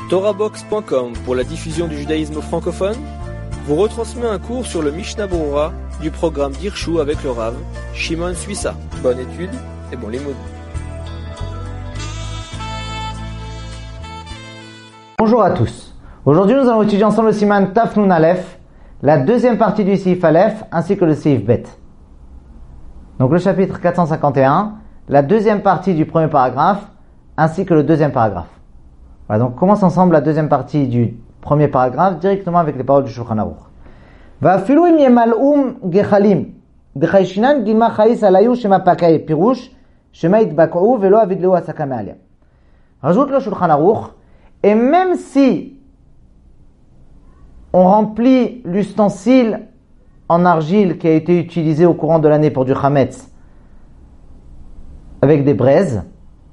TorahBox.com pour la diffusion du judaïsme francophone vous retransmet un cours sur le Mishnah Berurah du programme d'Irshu avec le Rav Shimon Suissa. Bonne étude et bon limoud. Bonjour à tous. Aujourd'hui, nous allons étudier ensemble le Siman Taf Nun Aleph, la deuxième partie du Seif Aleph ainsi que le Seif Bet. Donc le chapitre 451, la deuxième partie du premier paragraphe ainsi que le deuxième paragraphe. Voilà, donc on commence ensemble la deuxième partie du premier paragraphe directement avec les paroles du Shulchan Aruch. Va'afilu im yemal'um gechalim dechayshinan gilma chayis alayu shema pakay pirush shema itbak'u velo avidleu asaka me'alia. Rajoute le Shulchan Aruch, et même si on remplit l'ustensile en argile qui a été utilisé au courant de l'année pour du chametz avec des braises,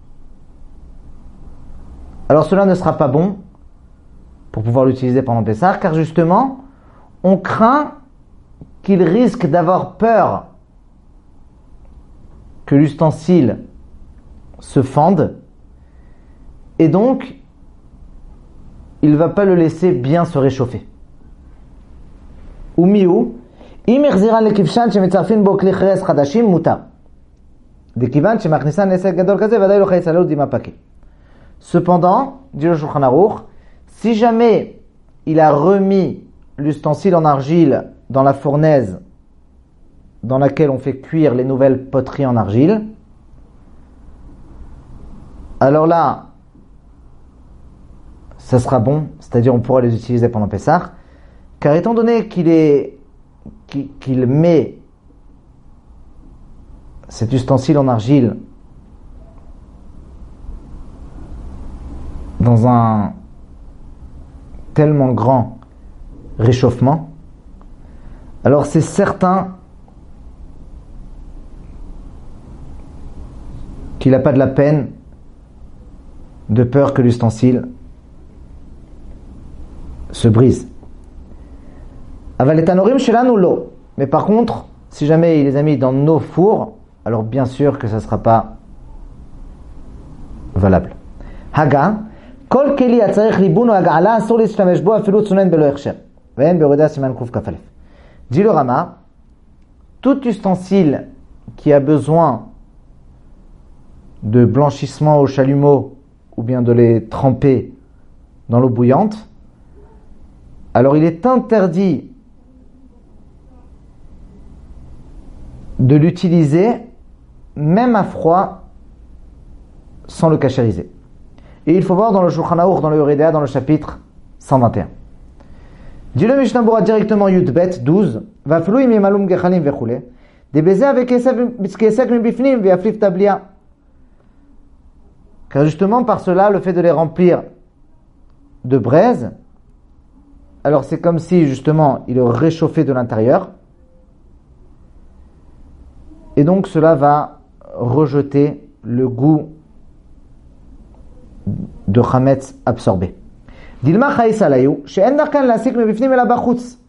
alors cela ne sera pas bon pour pouvoir l'utiliser pendant Pessah, car justement, on craint qu'il risque d'avoir peur que l'ustensile se fende, et donc, il ne va pas le laisser bien se réchauffer. Umiu, im ichziran lekivshan shemetzarfin bo kli cheres chadashim mutar. Dekivan shemachnisan nesek gadol kaze vaday lo chayis aleu dima pake. Cependant, dit le Shulchan Aruch, si jamais il a remis l'ustensile en argile dans la fournaise dans laquelle on fait cuire les nouvelles poteries en argile, alors là, ça sera bon, c'est-à-dire on pourra les utiliser pendant Pessah, car étant donné qu'il met cet ustensile en argile dans un tellement grand réchauffement, alors c'est certain qu'il n'a pas de la peine, de peur que l'ustensile se brise. Mais par contre, si jamais il les a mis dans nos fours, alors bien sûr que ça ne sera pas valable. Haga, kol keli atzarech libun ou haga'ala asur l'ishtamesh bo afilu tzunen belo hechsher. Ve'en be'oreda siman kuf kaf alef. Dit le Rama, tout ustensile qui a besoin de blanchissement au chalumeau ou bien de les tremper dans l'eau bouillante, alors il est interdit de l'utiliser même à froid sans le cachériser. Et il faut voir dans le Shulchan Aruch, dans le Yoredea, dans le chapitre 121. Dit le Mishnah Berurah directement Yudbet 12, Va'afilu im yemalum gechalim vechule, debeze avec kesek mibifnim ve'aflif tablia. Car justement par cela, le fait de les remplir de braise, alors c'est comme si justement il le réchauffait de l'intérieur, et donc cela va rejeter le goût de chametz absorbé. Dilma chayis alayu she'en darkan lasik mebifnim ela bachutz.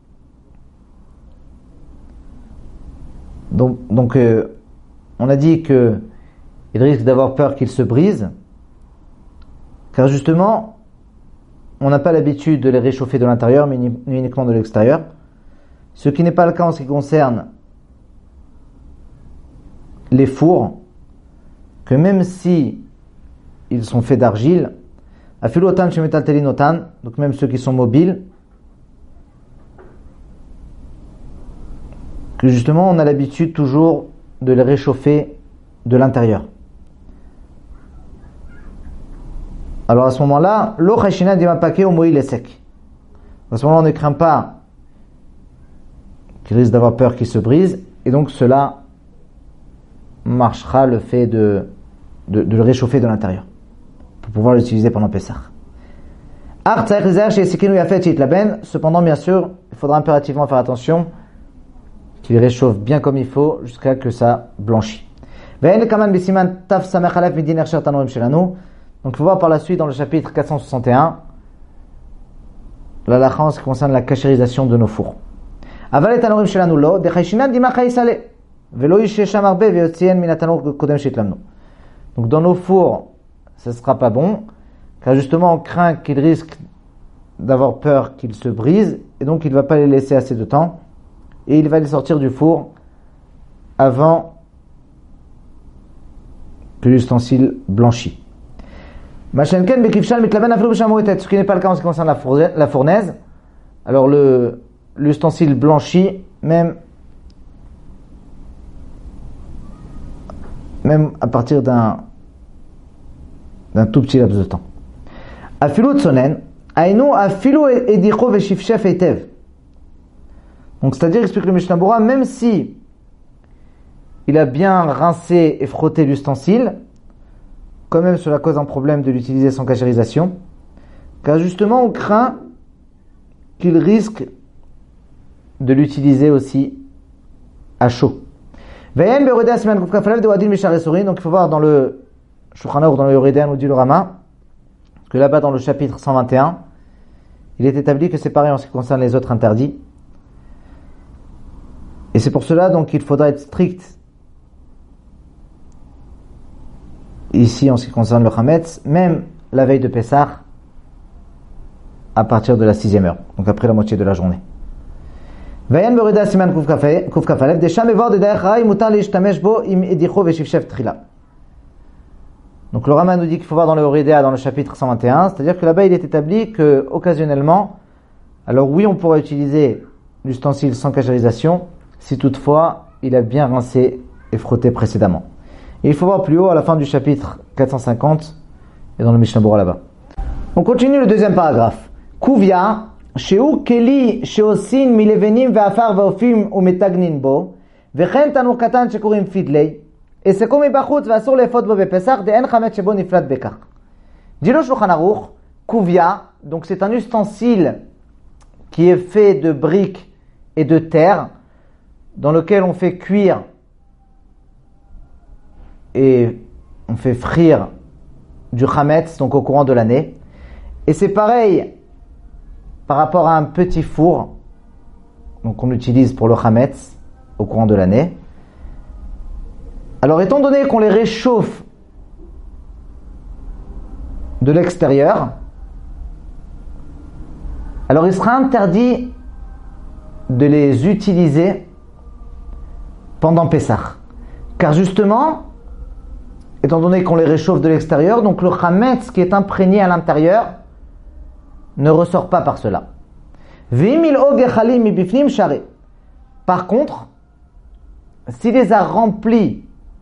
Donc on a dit que il risque d'avoir peur qu'il se brise, car justement on n'a pas l'habitude de les réchauffer de l'intérieur, mais uniquement de l'extérieur. Ce qui n'est pas le cas en ce qui concerne les fours, que même si ils sont faits d'argile, afilu otan shemetaltelin otan, donc même ceux qui sont mobiles, que justement on a l'habitude toujours de les réchauffer de l'intérieur. Alors à ce moment-là, lo chayshina dimapake ou moïl sec. À ce moment-là, on ne craint pas qu'il risque d'avoir peur qu'il se brise, et donc cela marchera le fait de le réchauffer de l'intérieur pour pouvoir l'utiliser pendant Pessah. Cependant, bien sûr, il faudra impérativement faire attention qu'il réchauffe bien comme il faut jusqu'à ce que ça blanchit. Donc il faut voir par la suite dans le chapitre 461 la lacha en ce qui concerne la cachérisation de nos fours. Donc dans nos fours, ce ne sera pas bon, car justement on craint qu'il risque d'avoir peur qu'il se brise, et donc il ne va pas les laisser assez de temps, et il va les sortir du four avant que l'ustensile blanchit. Ce qui n'est pas le cas en ce qui concerne la fournaise. Alors l'ustensile blanchit même à partir d'un tout petit laps de temps. Donc c'est-à-dire, explique le Mishnah Berurah, même si il a bien rincé et frotté l'ustensile, quand même cela cause un problème de l'utiliser sans cachérisation, car justement on craint qu'il risque de l'utiliser aussi à chaud. Donc il faut voir dans le Shulchan Aruch, dans le Yoreh De'ah, nous dit le Rama, que là-bas dans le chapitre 121, il est établi que c'est pareil en ce qui concerne les autres interdits. Et c'est pour cela donc qu'il faudra être strict ici en ce qui concerne le Chametz, même la veille de Pessah, à partir de la 6e heure, donc après la moitié de la journée. Donc le Rama nous dit qu'il faut voir dans le Yoreh De'ah, dans le chapitre 121, c'est-à-dire que là-bas il est établi que occasionnellement, alors oui on pourra utiliser l'ustensile sans cachérisation, si toutefois il a bien rincé et frotté précédemment. Et il faut voir plus haut à la fin du chapitre 450 et dans le Mishnah Berurah là-bas. On continue le deuxième paragraphe. Kuvia, sheu keli sheosin milevenim ve'afar ve'ofim umetagnin bo, vechen tanur katan shekurim fidlei, et sekom mibachutz ve'asur lefot bo bepesach de'en chametz shebo niflat bekach. Dit le Shulchan Aruch, Kuvia, donc c'est un ustensile qui est fait de briques et de terre, dans lequel on fait cuire et on fait frire du chametz, donc au courant de l'année. Et c'est pareil par rapport à un petit four, donc on utilise pour le chametz au courant de l'année. Alors étant donné qu'on les réchauffe de l'extérieur, alors il sera interdit de les utiliser pendant Pessah. Car justement, étant donné qu'on les réchauffe de l'extérieur, donc le chametz qui est imprégné à l'intérieur ne ressort pas par cela. Par contre, s'il les a remplis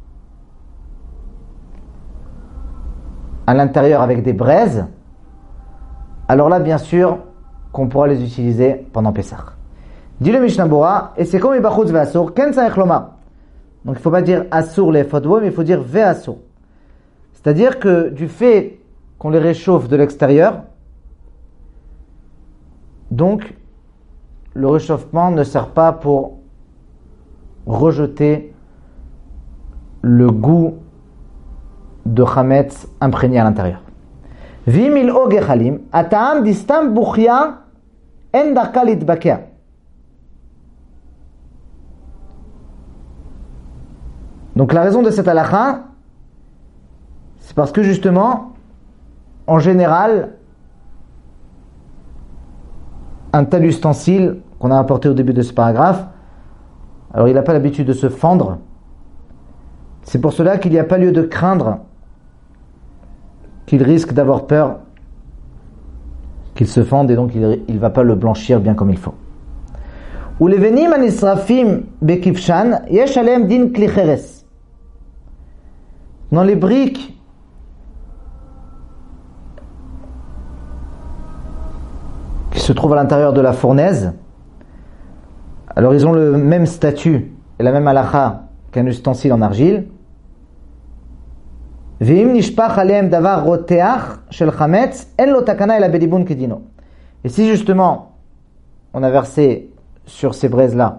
à l'intérieur avec des braises, alors là bien sûr qu'on pourra les utiliser pendant Pessah. Dit le Mishnah Berurah, et c'est comme Ibachutz ve'asur, ken tzarich lomar. Donc il ne faut pas dire asur les fotbo, mais il faut dire ve'asur. C'est-à-dire que du fait qu'on les réchauffe de l'extérieur, donc le réchauffement ne sert pas pour rejeter le goût de chametz imprégné à l'intérieur. Vimil o gechalim, ataam distam buchia en darka litbakea. Donc la raison de cette halakha, c'est parce que justement, en général, un tel ustensile qu'on a apporté au début de ce paragraphe, alors il n'a pas l'habitude de se fendre. C'est pour cela qu'il n'y a pas lieu de craindre qu'il risque d'avoir peur qu'il se fende et donc il ne va pas le blanchir bien comme il faut. Ulevenim anisrafim bekifshan yesh aleem din kli cheres. Dans les briques qui se trouvent à l'intérieur de la fournaise, alors ils ont le même statut et la même halakha qu'un ustensile en argile. Et si justement on a versé sur ces braises-là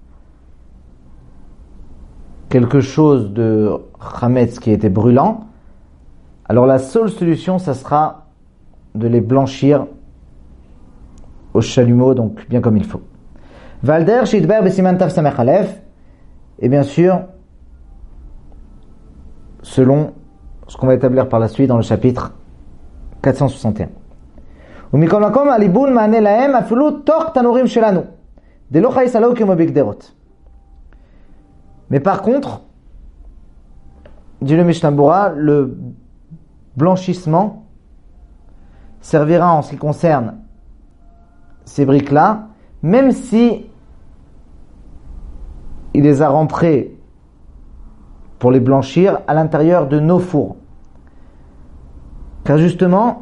quelque chose de chametz qui était brûlant, alors la seule solution, ça sera de les blanchir au chalumeau, donc bien comme il faut. Valder shidber besiman taf samech alef, et bien sûr, selon ce qu'on va établir par la suite dans le chapitre 461. ומכל מקום, הליבון מענה להם אפילו תוך תנורים שלנו. דלא חייס עלו כמו בגדרות. Mais par contre, dit le Mishnah Berurah, le blanchissement servira en ce qui concerne ces briques-là, même si il les a rentrées pour les blanchir à l'intérieur de nos fours. Car justement,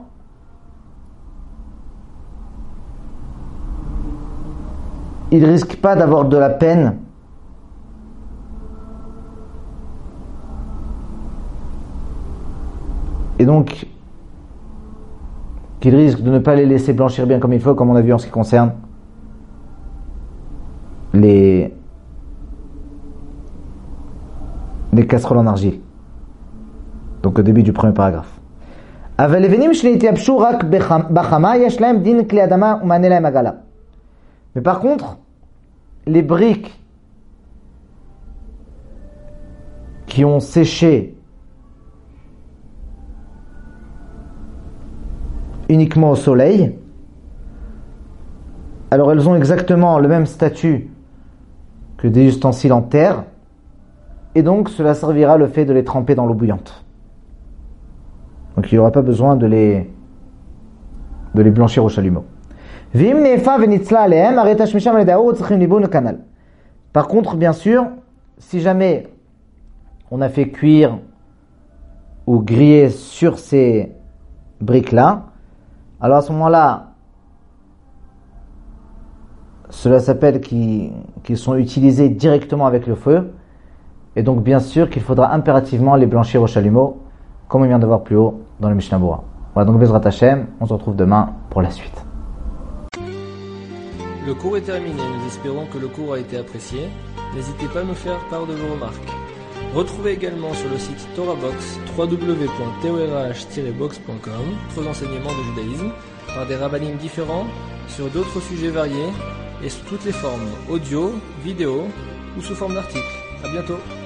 il ne risque pas d'avoir de la peine et donc qu'il risque de ne pas les laisser blanchir bien comme il faut, comme on a vu en ce qui concerne les casseroles en argile. Donc au début du premier paragraphe. Mais par contre, les briques qui ont séché uniquement au soleil, alors elles ont exactement le même statut que des ustensiles en terre, et donc cela servira le fait de les tremper dans l'eau bouillante. Donc il n'y aura pas besoin de les blanchir au chalumeau. Par contre, bien sûr, si jamais on a fait cuire ou griller sur ces briques-là, alors à ce moment-là, cela s'appelle qu'ils sont utilisés directement avec le feu, et donc bien sûr qu'il faudra impérativement les blanchir au chalumeau, comme on vient de voir plus haut dans le Mishnah Berurah. Voilà, donc Bezrat Hashem, on se retrouve demain pour la suite. Le cours est terminé, nous espérons que le cours a été apprécié. N'hésitez pas à nous faire part de vos remarques. Retrouvez également sur le site TorahBox www.torah-box.com d'autres enseignements de judaïsme par des rabbinim différents sur d'autres sujets variés et sous toutes les formes, audio, vidéo ou sous forme d'articles. À bientôt.